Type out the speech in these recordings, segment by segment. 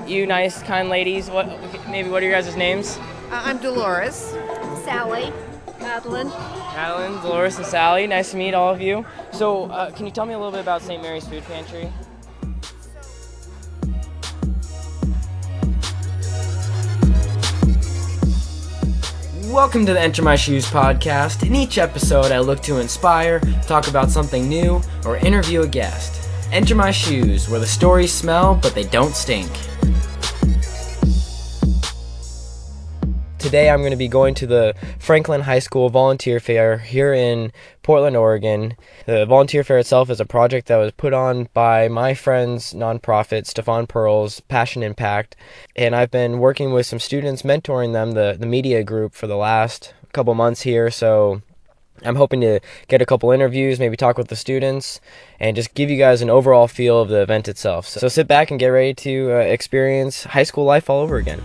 you nice, kind ladies. What are your guys' names? I'm Dolores. Sally. Madeline. Madeline, Dolores, and Sally. Nice to meet all of you. So, can you tell me a little bit about St. Mary's Food Pantry? Welcome to the Enter My Shoes podcast. In each episode, I look to inspire, talk about something new, or interview a guest. Enter My Shoes, where the stories smell, but they don't stink. Today, I'm going to be going to the Franklin High School Volunteer Fair here in Portland, Oregon. The Volunteer Fair itself is a project that was put on by my friend's nonprofit, Stefan Pearl's Passion Impact, and I've been working with some students, mentoring them, the media group, for the last couple months here, so I'm hoping to get a couple interviews, maybe talk with the students, and just give you guys an overall feel of the event itself. So sit back and get ready to experience high school life all over again.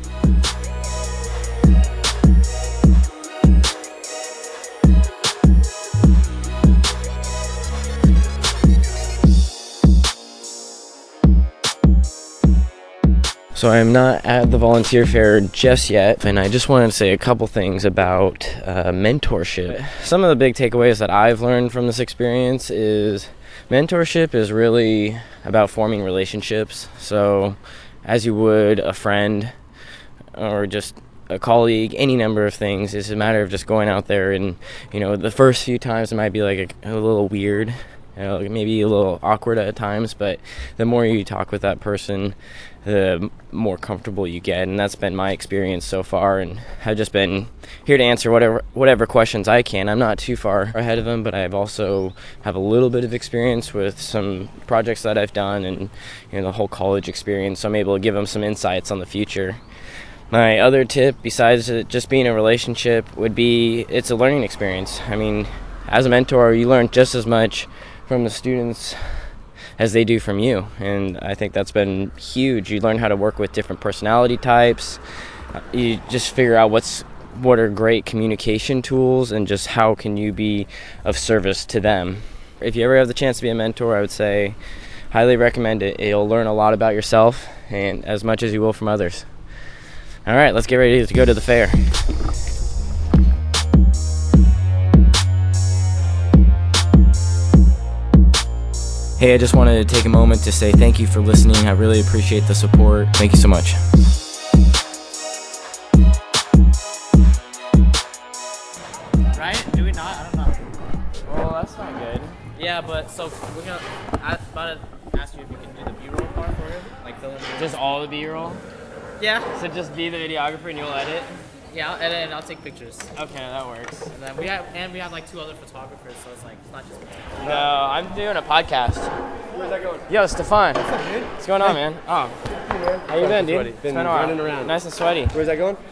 So I am not at the volunteer fair just yet, and I just wanted to say a couple things about mentorship. Some of the big takeaways that I've learned from this experience is mentorship is really about forming relationships. So as you would a friend or just a colleague, any number of things, it's a matter of just going out there and, the first few times it might be like a little weird, maybe a little awkward at times, but the more you talk with that person, the more comfortable you get, and that's been my experience so far, and I've just been here to answer whatever questions I can. I'm not too far ahead of them, but I've also have a little bit of experience with some projects that I've done and the whole college experience, so I'm able to give them some insights on the future. My other tip, besides it just being a relationship, would be it's a learning experience. I mean, as a mentor, you learn just as much from the students as they do from you, and I think that's been huge. You learn how to work with different personality types. You just figure out what are great communication tools, and just how can you be of service to them. If you ever have the chance to be a mentor, I would say highly recommend it. You'll learn a lot about yourself and as much as you will from others. All right, let's get ready to go to the fair. Hey, I just wanted to take a moment to say thank you for listening. I really appreciate the support. Thank you so much. Right? Do we not? I don't know. Well, that's not good. Yeah, but so we're gonna. I about to ask you if you can do the B-roll part for it, like fill in. Just all the B-roll? Yeah. So just be the videographer and you'll edit? Yeah, I'll edit and I'll take pictures. Okay, that works. And then we have like 2 other photographers, so it's like it's not just me. No, I'm doing a podcast. Where's that going? Yo, Stefan. What's up, dude? What's going on, man? Oh, how you been, dude? Sweaty. It's Been been a while. running around. Nice and sweaty. Where's that going?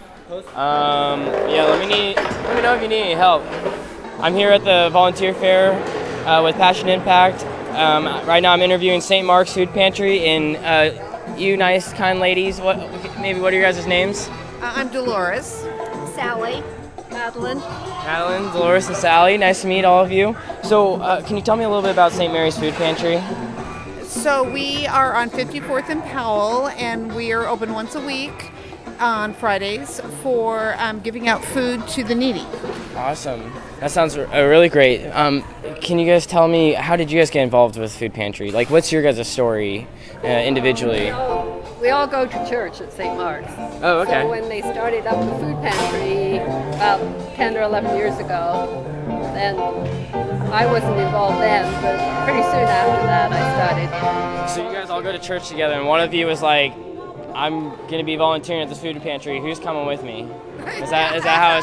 Yeah, let me know if you need any help. I'm here at the volunteer fair with Passion Impact. Right now I'm interviewing St. Mark's Food Pantry, and you nice, kind ladies. What are your guys' names? I'm Dolores. Sally. Madeline. Madeline, Dolores, and Sally. Nice to meet all of you. So, can you tell me a little bit about St. Mary's Food Pantry? So we are on 54th and Powell, and we are open once a week on Fridays for giving out food to the needy. Awesome. That sounds really great. Can you guys tell me, how did you guys get involved with Food Pantry? Like, what's your guys' story individually? We all go to church at St. Mark's. Oh, okay. So when they started up the food pantry about 10 or 11 years ago, then I wasn't involved then, but pretty soon after that I started. So you guys all go to church together, and one of you was like, I'm going to be volunteering at this food pantry. Who's coming with me? Is that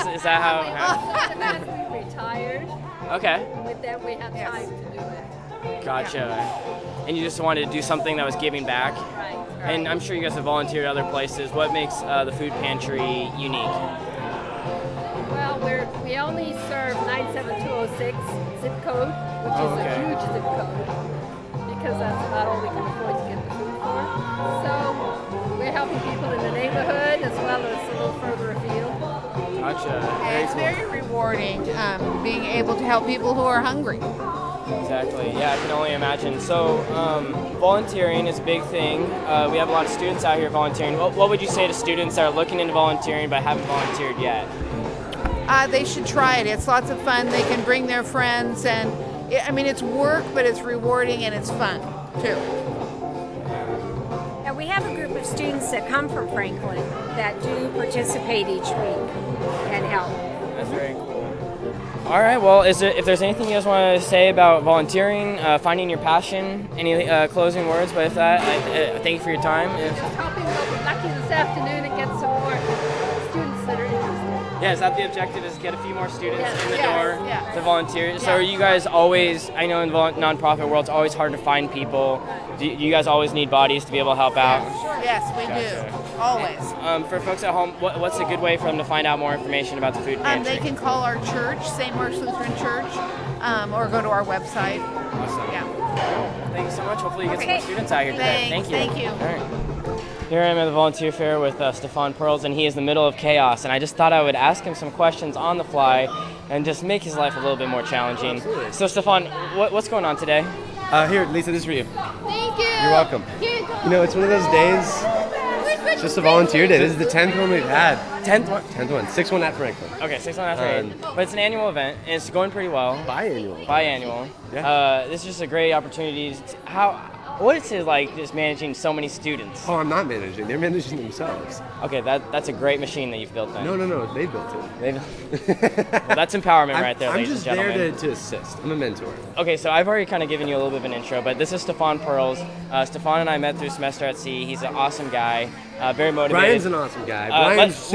how? We retired, Okay. but then we had time to do it. Gotcha. And you just wanted to do something that was giving back? Right. And I'm sure you guys have volunteered at other places. What makes the food pantry unique? Well, we only serve 97206 zip code, which is a huge zip code, because that's about all we can afford to get the food for. So we're helping people in the neighborhood as well as a little further afield. Gotcha. And it's very rewarding being able to help people who are hungry. Exactly. Yeah, I can only imagine. So, volunteering is a big thing. We have a lot of students out here volunteering. What would you say to students that are looking into volunteering but haven't volunteered yet? They should try it. It's lots of fun. They can bring their friends, and it's work, but it's rewarding and it's fun too. And we have a group of students that come from Franklin that do participate each week and help. That's very cool. All right. Well, if there's anything you guys want to say about volunteering, finding your passion, any closing words? But if that, I thank you for your time. Just hoping we'll be lucky this afternoon and get some more students that are interested. Yeah, is that the objective? Is get a few more students in the Yes, door yeah. to volunteer? Yeah. So are you guys always? I know in the nonprofit world, it's always hard to find people. Do you guys always need bodies to be able to help out? Yes, we Gotcha. do. Always. For folks at home, what's a good way for them to find out more information about the food pantry? They can call our church, St. Mark's Lutheran Church, or go to our website. Awesome. Yeah. Thank you so much. Hopefully you get some Okay. more students out here today. Thanks. Thank you. Thank you. All right. Here I am at the volunteer fair with Stefan Pearls, and he is in the middle of chaos. And I just thought I would ask him some questions on the fly and just make his life a little bit more challenging. Absolutely. So Stefan, what's going on today? Here, Lisa, this is for you. Thank you. You're welcome. You know, it's one of those days, it's just a volunteer day. This is the 10th one we've had. 10th one? 10th one. 6th one at Franklin. Okay, 6 one after 8. But it's an annual event, and it's going pretty well. Biannual. Biannual. Yeah. This is just a great opportunity. What is it like just managing so many students? Oh, I'm not managing. They're managing themselves. Okay, that's a great machine that you've built then. No. They built it. Well, that's empowerment right there, I'm ladies just and gentlemen. there to assist. I'm a mentor. Okay, so I've already kind of given you a little bit of an intro, but this is Stefan Pearls. Stefan and I met through Semester at Sea. He's an awesome guy, very motivated. Brian's an awesome guy. Brian's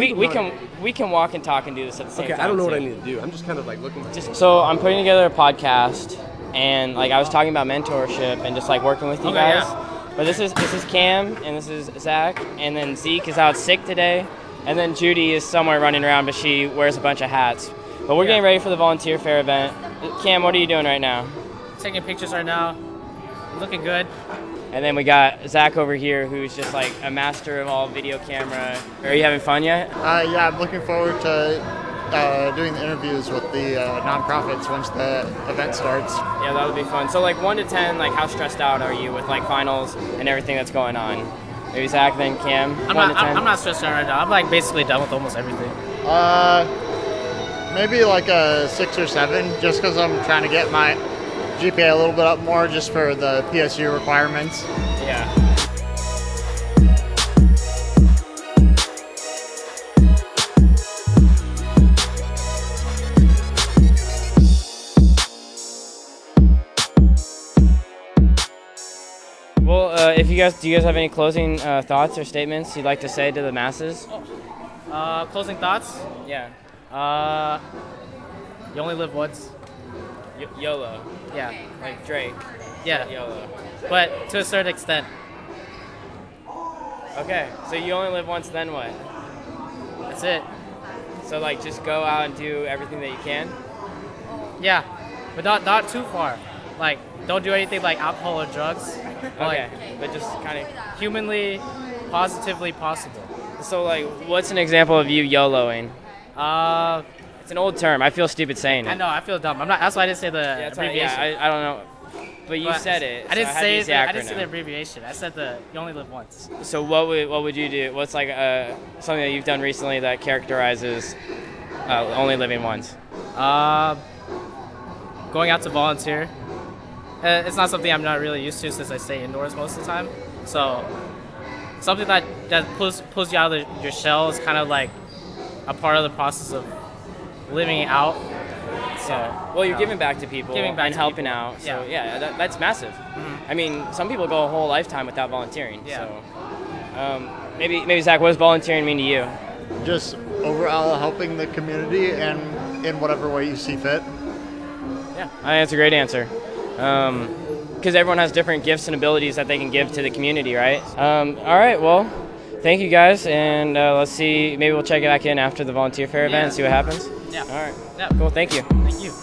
we can walk and talk and do this at the same time. Okay, I don't know what too. I need to do. I'm just kind of like looking. So I'm putting together a podcast, and like I was talking about mentorship and just like working with you guys. Yeah. But this is Cam and this is Zach, and then Zeke is out sick today, and then Judy is somewhere running around, but she wears a bunch of hats. But we're getting ready for the volunteer fair event. Cam, what are you doing right now? Taking pictures right now. Looking good. And then we got Zach over here, who's just like a master of all video camera. Are you having fun yet? Yeah, I'm looking forward to doing the interviews with the nonprofits once the event starts. Yeah, that would be fun. So like 1 to 10, like how stressed out are you with like finals and everything that's going on? Maybe Zach, then Cam. I'm 1 to 10. not stressed out right now. I'm like basically done with almost everything. Maybe like a 6 or 7, just because I'm trying to get my GPA a little bit up more just for the PSU requirements. Yeah. Well, do you guys have any closing thoughts or statements you'd like to say to the masses? Closing thoughts? Yeah. You only live once. YOLO. Yeah. Like Drake. Yeah. YOLO. But to a certain extent. Okay, so you only live once, then what? That's it. So like just go out and do everything that you can? Yeah. But not too far. Like, don't do anything like alcohol or drugs. Okay, but just kind of. Humanly, positively possible. So like, what's an example of you YOLOing? Uh, It's an old term. I feel stupid saying it. I know, I feel dumb. I'm not. That's why I didn't say the Yeah, that's why- abbreviation. I don't know. But you But said it. I didn't so had to say use the, the I didn't say the acronym. abbreviation. I said you only live once. So what would you do? What's like something that you've done recently that characterizes only living once? Going out to volunteer. It's not something I'm not really used to since I stay indoors most of the time. So something that pulls you out of your shell is kind of like a part of the process of living it out. So Well, you're giving back to people Giving back and to helping people. out. So Yeah. that's massive. Mm-hmm. I mean, some people go a whole lifetime without volunteering. Yeah. So maybe Zach, what does volunteering mean to you? Just overall helping the community and in whatever way you see fit. Yeah, I think that's a great answer. Because everyone has different gifts and abilities that they can give to the community, right? All right, well, thank you guys, and let's see. Maybe we'll check it back in after the volunteer fair event and see what happens. Yeah. All right. Yeah. Cool. Thank you. Thank you.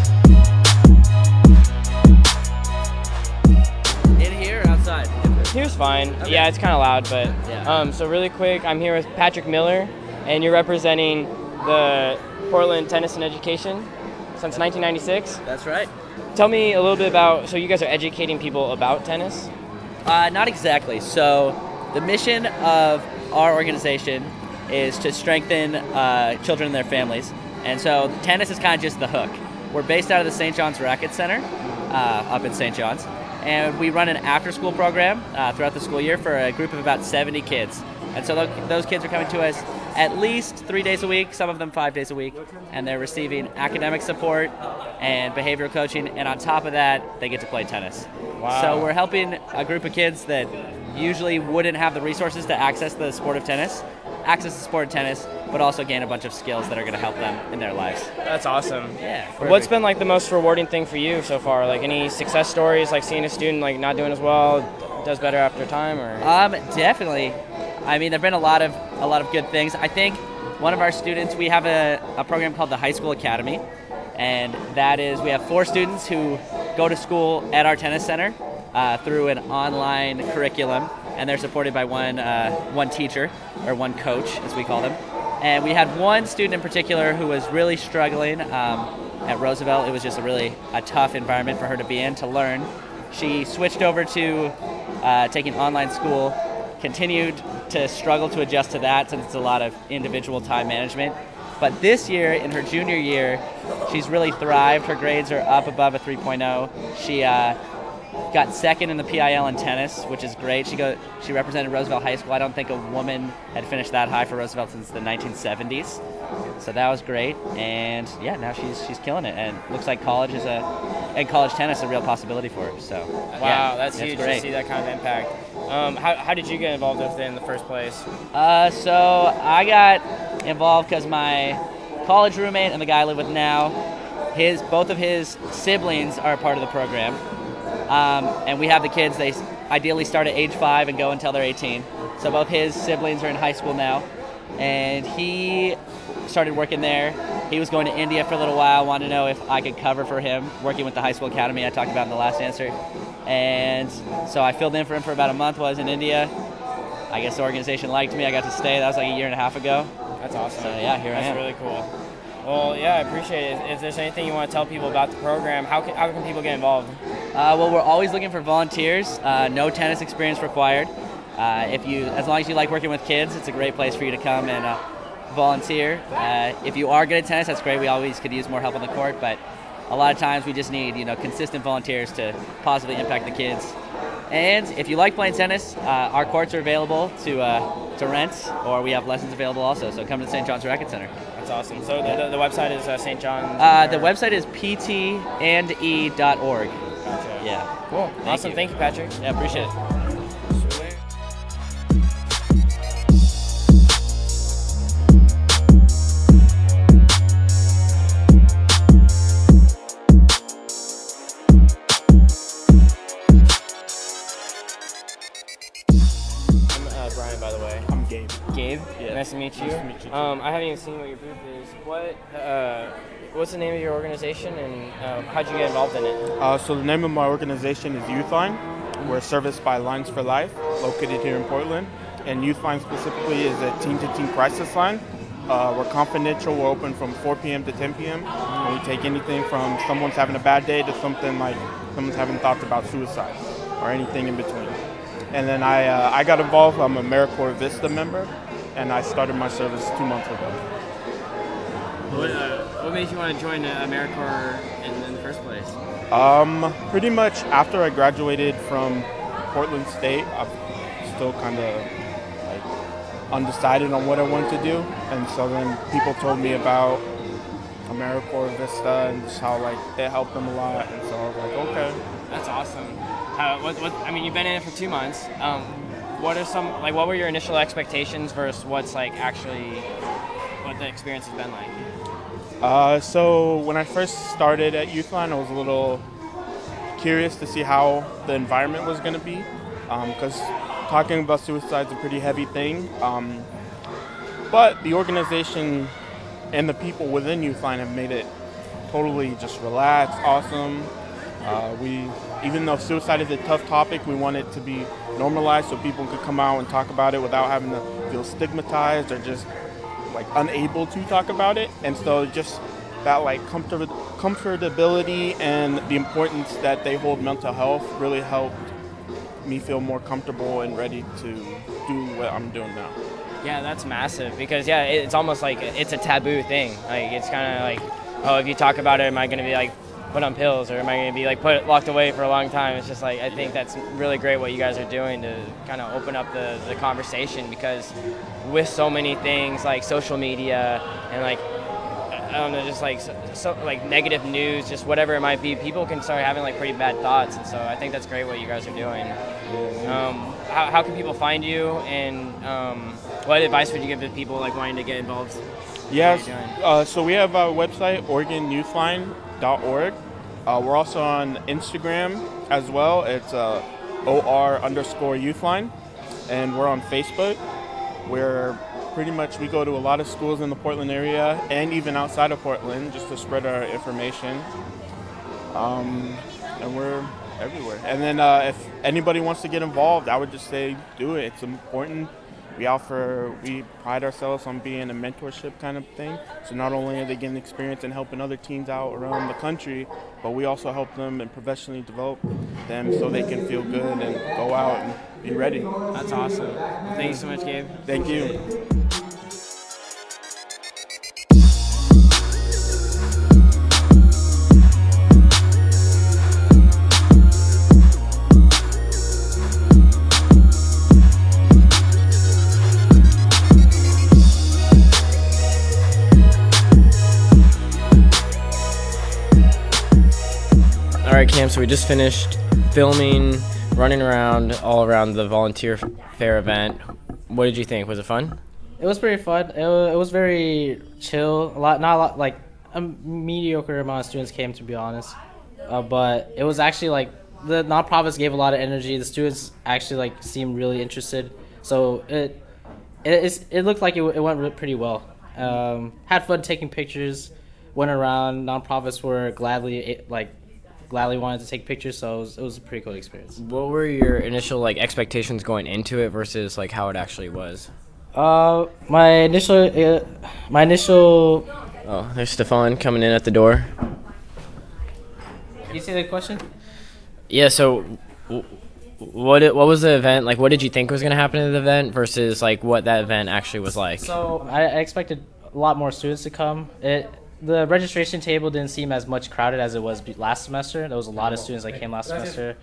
In here or outside? Here's fine. Okay. Yeah, it's kind of loud, but Yeah. So really quick, I'm here with Patrick Miller, and you're representing the Portland Tennis and Education since 1996. That's right. Tell me a little bit about, so you guys are educating people about tennis? Not exactly. So the mission of our organization is to strengthen children and their families. And so tennis is kind of just the hook. We're based out of the St. John's Racket Center up in St. John's. And we run an after-school program throughout the school year for a group of about 70 kids. And so those kids are coming to us at least 3 days a week, some of them 5 days a week, and they're receiving academic support and behavioral coaching, and on top of that, they get to play tennis. Wow. So we're helping a group of kids that usually wouldn't have the resources to access the sport of tennis, but also gain a bunch of skills that are going to help them in their lives. That's awesome. Yeah. What's been like the most rewarding thing for you so far? Like any success stories, like seeing a student like not doing as well, does better after time, or? Definitely. I mean, there've been a lot of good things. I think one of our students, we have a program called the High School Academy, and that is we have 4 students who go to school at our tennis center through an online curriculum, and they're supported by one teacher, or one coach, as we call them. And we had one student in particular who was really struggling at Roosevelt. It was just a tough environment for her to be in, to learn. She switched over to taking online school, continued to struggle to adjust to that since it's a lot of individual time management. But this year, in her junior year, she's really thrived. Her grades are up above a 3.0. She got second in the PIL in tennis, which is great. She represented Roosevelt High School. I don't think a woman had finished that high for Roosevelt since the 1970s. So that was great. And yeah, now she's killing it. And looks like college tennis is a real possibility for her. So Wow, yeah, that's huge great. to see that kind of impact. How did you get involved with it in the first place? So I got involved because my college roommate and the guy I live with now, both of his siblings are a part of the program. And we have the kids, they ideally start at age 5 and go until they're 18. So both his siblings are in high school now. And he started working there. He was going to India for a little while, wanted to know if I could cover for him, working with the High School Academy I talked about in the last answer. And so I filled in for him for about a month while I was in India. I guess the organization liked me. I got to stay. That was like a year and a half ago. That's awesome. So yeah, here I am. That's really cool. Well, yeah, I appreciate it. If there's anything you want to tell people about the program, how can people get involved? Well, we're always looking for volunteers. No tennis experience required. As long as you like working with kids, it's a great place for you to come and volunteer. If you are good at tennis, that's great. We always could use more help on the court, but a lot of times we just need consistent volunteers to positively impact the kids. And if you like playing tennis, our courts are available to rent, or we have lessons available also. So come to the St. John's Racket Center. That's awesome. So the website is St. John's? The website is ptande.org. Gotcha. Yeah. Cool. Awesome. Thank you, Patrick. Yeah, appreciate it. Brian, by the way. I'm Gabe. Gabe? Yeah. Nice to meet you. Nice to meet you too. I haven't even seen what your booth is. What's the name of your organization, and how'd you get involved in it? So the name of my organization is Youthline. We're serviced by Lines for Life, located here in Portland. And Youthline specifically is a teen-to-teen crisis line. We're confidential. We're open from 4 p.m. to 10 p.m. And we take anything from someone's having a bad day to something like someone's having thoughts about suicide or anything in between. And then I got involved. I'm a AmeriCorps Vista member, and I started my service 2 months ago. What made you want to join AmeriCorps in the first place? Pretty much after I graduated from Portland State, I'm still kind of like undecided on what I wanted to do, and so then people told me about AmeriCorps Vista and just how like it helped them a lot, and so I was like, okay. That's awesome. I mean, you've been in it for 2 months. What were your initial expectations versus what the experience has been like? So when I first started at Youthline, I was a little curious to see how the environment was going to be, because talking about suicide is a pretty heavy thing. But the organization and the people within Youthline have made it totally just relaxed, awesome. We even though suicide is a tough topic, we want it to be normalized so people could come out and talk about it without having to feel stigmatized or just like unable to talk about it. And so just that like comfortability and the importance that they hold mental health really helped me feel more comfortable and ready to do what I'm doing now. Yeah, that's massive because it's almost like it's a taboo thing. Like it's kind of like, oh, if you talk about it, am I going to be like put on pills or am I going to be like locked away for a long time? It's just like I think that's really great what you guys are doing to kind of open up the conversation, because with so many things like social media and like I don't know, just like so like negative news, just whatever it might be, people can start having like pretty bad thoughts, and so I think that's great what you guys are doing. How can people find you, and what advice would you give to people like wanting to get involved? Yes, so we have our website, OregonYouthLine.org. We're also on Instagram as well. It's OR_YouthLine, and we're on Facebook. Where pretty much we go to a lot of schools in the Portland area and even outside of Portland just to spread our information. And we're everywhere. And then if anybody wants to get involved, I would just say do it. It's important. We pride ourselves on being a mentorship kind of thing. So not only are they getting experience and helping other teams out around the country, but we also help them and professionally develop them so they can feel good and go out and be ready. That's awesome. Thank you so much, Gabe. Thank you. All right, Cam, so we just finished filming, running around all around the volunteer fair event. What did you think? Was it fun? It was pretty fun. It was very chill. Not a lot, like a mediocre amount of students came, to be honest. But it was actually like the nonprofits gave a lot of energy. The students actually like seemed really interested. So it looked like it went pretty well. Had fun taking pictures. Went around. Nonprofits were gladly wanted to take pictures, so it was a pretty cool experience. What were your initial like expectations going into it versus like how it actually was? My initial. Oh, there's Stefan coming in at the door. Can you say the question? Yeah. So, what was the event like? What did you think was going to happen at the event versus like what that event actually was like? So I expected a lot more students to come. The registration table didn't seem as much crowded as it was last semester. There was a lot of students that came last semester.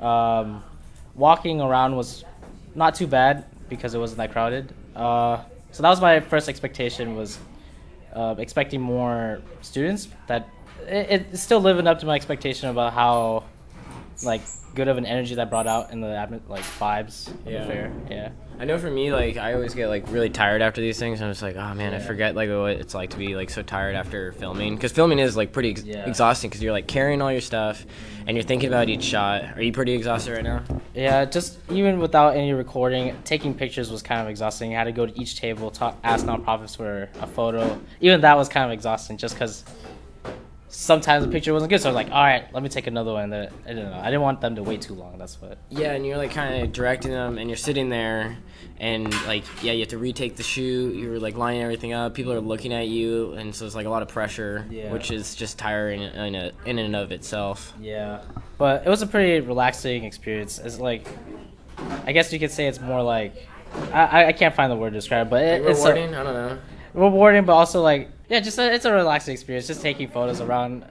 Walking around was not too bad because it wasn't that crowded. So that was my first expectation, was expecting more students. That it's still living up to my expectation about how like good of an energy that brought out in the vibes of the fair. Yeah. I know for me, like, I always get, like, really tired after these things. I'm just like, oh, man, I forget, like, what it's like to be, like, so tired after filming. Because filming is, like, pretty exhausting because you're, like, carrying all your stuff and you're thinking about each shot. Are you pretty exhausted right now? Yeah, just even without any recording, taking pictures was kind of exhausting. You had to go to each table, ask nonprofits for a photo. Even that was kind of exhausting just because sometimes the picture wasn't good, so I was like, all right, let me take another one. I don't know. I didn't want them to wait too long. That's what. Yeah, and you're like kind of directing them, and you're sitting there, and like, yeah, you have to retake the shoot. You're like lining everything up. People are looking at you, and so it's like a lot of pressure, which is just tiring in and of itself. Yeah, but it was a pretty relaxing experience. It's like, I guess you could say it's more like, I can't find the word to describe, but it's rewarding. I don't know. Rewarding, but also like. Yeah, it's a relaxing experience, just taking photos around.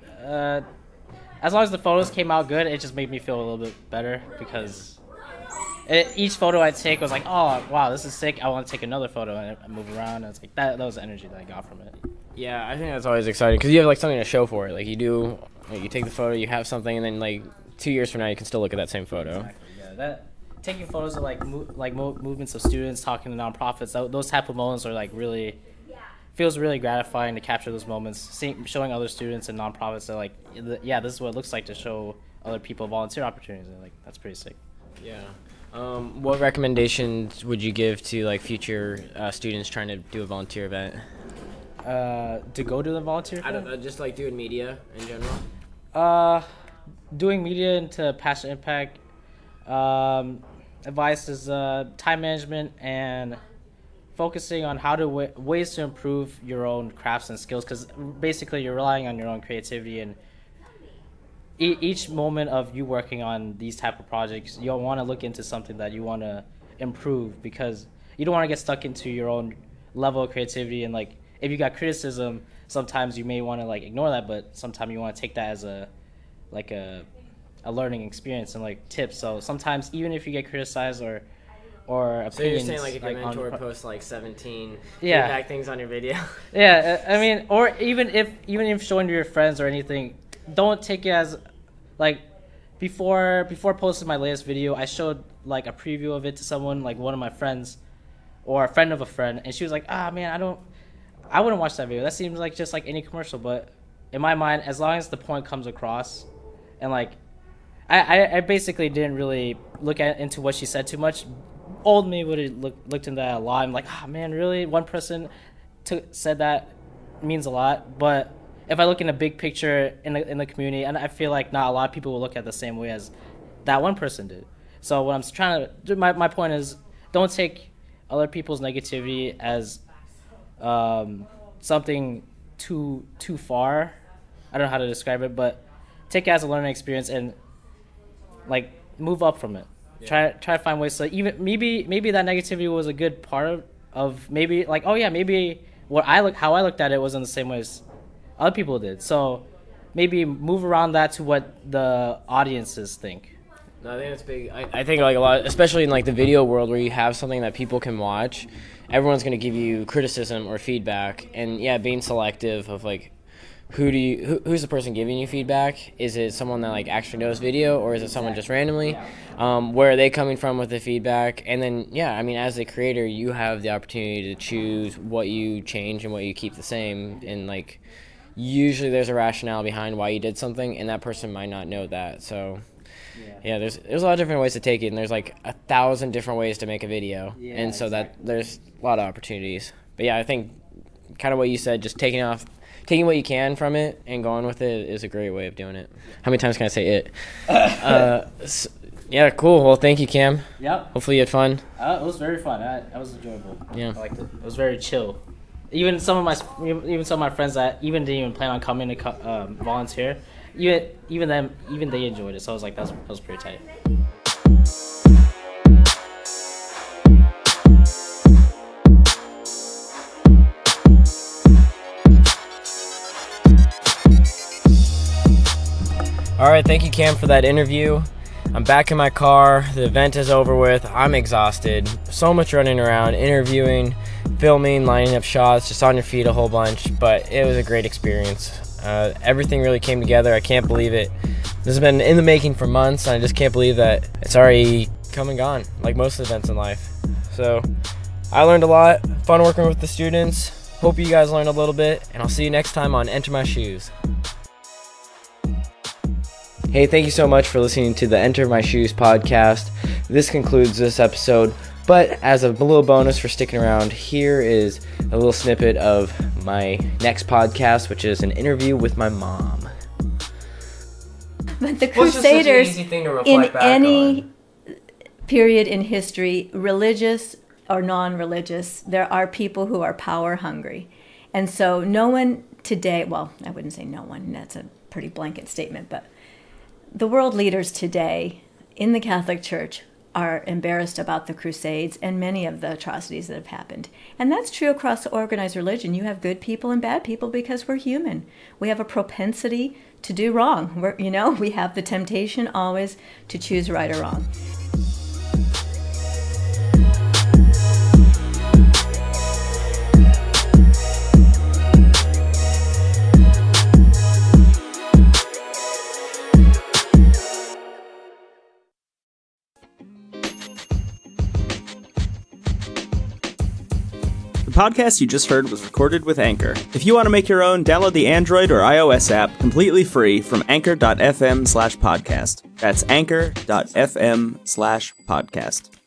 As long as the photos came out good, it just made me feel a little bit better because each photo I take was like, oh, wow, this is sick. I want to take another photo and I move around. And it's like that was the energy that I got from it. Yeah, I think that's always exciting because you have like something to show for it. Like you take the photo, you have something, and then like 2 years from now, you can still look at that same photo. Exactly, yeah. Taking photos of movements of students, talking to nonprofits, those type of moments are like really. Feels really gratifying to capture those moments, showing other students and nonprofits that like, yeah, this is what it looks like to show other people volunteer opportunities. And like, that's pretty sick. Yeah. What recommendations would you give to like future students trying to do a volunteer event? To go to the volunteer event? I don't know, just like doing media in general. doing media into passion impact. Advice is time management and focusing on how to ways to improve your own crafts and skills, because basically you're relying on your own creativity, and each moment of you working on these type of projects, you'll want to look into something that you want to improve, because you don't want to get stuck into your own level of creativity. And like, if you got criticism, sometimes you may want to like ignore that, but sometimes you want to take that as a learning experience and like tips. So sometimes even if you get criticized or opinions, so you're saying like if your like mentor posts like 17 yeah, feedback things on your video. Yeah, I mean, or even if showing to your friends or anything, don't take it as like before posting my latest video, I showed like a preview of it to someone, like one of my friends or a friend of a friend, and she was like, man, I wouldn't watch that video. That seems like just like any commercial. But in my mind, as long as the point comes across, and like I basically didn't really look into what she said too much. Old me would have looked into that a lot. I'm like, man, really? One person said that means a lot. But if I look in a big picture in the community, and I feel like not a lot of people will look at it the same way as that one person did. So what I'm trying to do, my point is, don't take other people's negativity as something too far. I don't know how to describe it, but take it as a learning experience and like move up from it. Yeah. Try to find ways to even maybe that negativity was a good part of maybe like, oh yeah, maybe how I looked at it wasn't the same way as other people did. So maybe move around that to what the audiences think. No, I think that's big. I think like a lot, especially in like the video world where you have something that people can watch, everyone's going to give you criticism or feedback, and yeah, being selective of like who's the person giving you feedback? Is it someone that like actually knows video, or is it someone just randomly? Where are they coming from with the feedback? And then yeah, I mean, as a creator, you have the opportunity to choose what you change and what you keep the same, and like usually there's a rationale behind why you did something, and that person might not know that. So yeah, there's a lot of different ways to take it, and there's like 1,000 different ways to make a video, and so that there's a lot of opportunities. But yeah, I think kind of what you said, just taking what you can from it and going with it is a great way of doing it. How many times can I say it? Yeah, cool. Well, thank you, Cam. Yep. Hopefully you had fun. It was very fun. It was enjoyable. Yeah. I liked it. It was very chill. Even some of my friends that even didn't even plan on coming to volunteer, even they enjoyed it. So I was like, that was pretty tight. All right, thank you, Cam, for that interview. I'm back in my car. The event is over with. I'm exhausted. So much running around, interviewing, filming, lining up shots, just on your feet a whole bunch. But it was a great experience. Everything really came together. I can't believe it. This has been in the making for months, and I just can't believe that it's already come and gone, like most events in life. So I learned a lot. Fun working with the students. Hope you guys learned a little bit, and I'll see you next time on Enter My Shoes. Hey, thank you so much for listening to the Enter My Shoes podcast. This concludes this episode, but as a little bonus for sticking around, here is a little snippet of my next podcast, which is an interview with my mom. But the Crusaders, in any period in history, religious or non-religious, there are people who are power hungry. And so no one today, well, I wouldn't say no one, that's a pretty blanket statement, but the world leaders today in the Catholic Church are embarrassed about the Crusades and many of the atrocities that have happened. And that's true across organized religion. You have good people and bad people because we're human. We have a propensity to do wrong. We have the temptation always to choose right or wrong. The podcast you just heard was recorded with Anchor. If you want to make your own, download the Android or iOS app completely free from anchor.fm/podcast. That's anchor.fm/podcast.